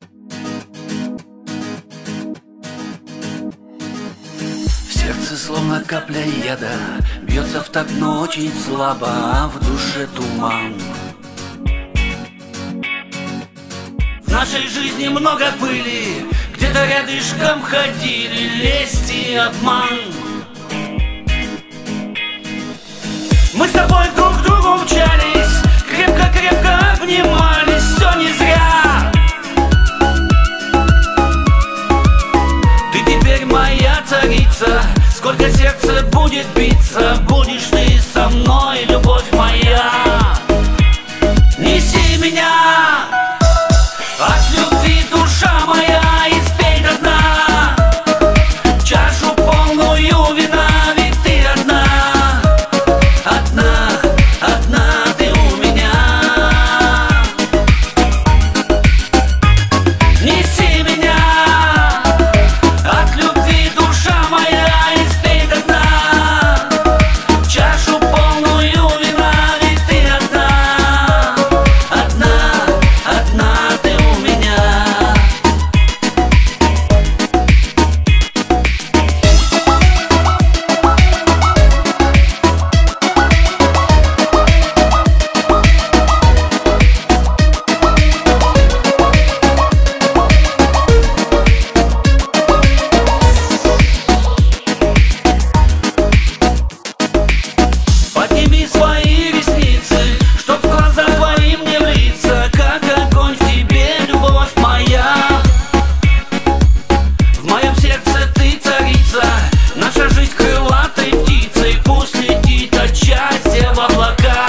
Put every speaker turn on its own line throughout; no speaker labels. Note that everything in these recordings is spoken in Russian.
В сердце словно капля яда, бьется в такт, но очень слабо, а в душе туман. В нашей жизни много пыли, где-то рядышком ходили лесть и обман. Мы с тобой друг к другу мчались, крепко-крепко обнимались, все не зря. Ты теперь моя царица, сколько сердце будет биться, будешь ты со мной, любовь моя. Неси меня от любви, душа моя, и спей до дна чашу полную вина, ведь ты одна, одна, одна ты у меня. Неси меня от любви, душа моя, и спей до дна чашу полную вина, ведь ты одна, одна, одна ты у меня. Подними свои ресницы, чтоб в глаза твои мне влиться, как огонь в тебе, любовь моя. В моем сердце ты царица, наша жизнь крылатой птицей, пусть летит от счастья в облака.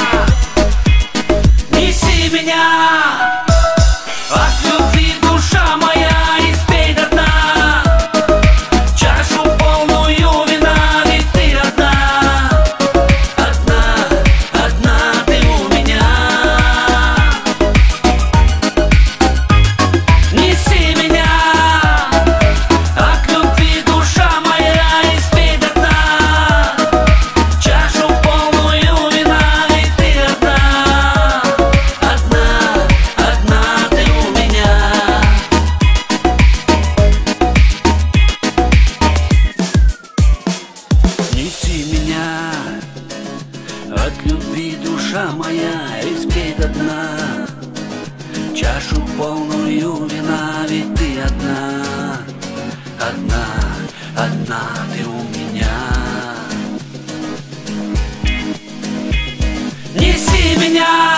Неси меня от любви, душа моя, и спей до дна чашу полную вина, ведь ты одна, одна, одна ты у меня. Неси меня от любви, душа моя, и спей до дна чашу полную вина, ведь ты одна, одна, одна ты у меня. Неси меня от любви, душа моя, и спей до дна чашу полную вина, ведь ты одна, одна, одна ты у меня. Неси меня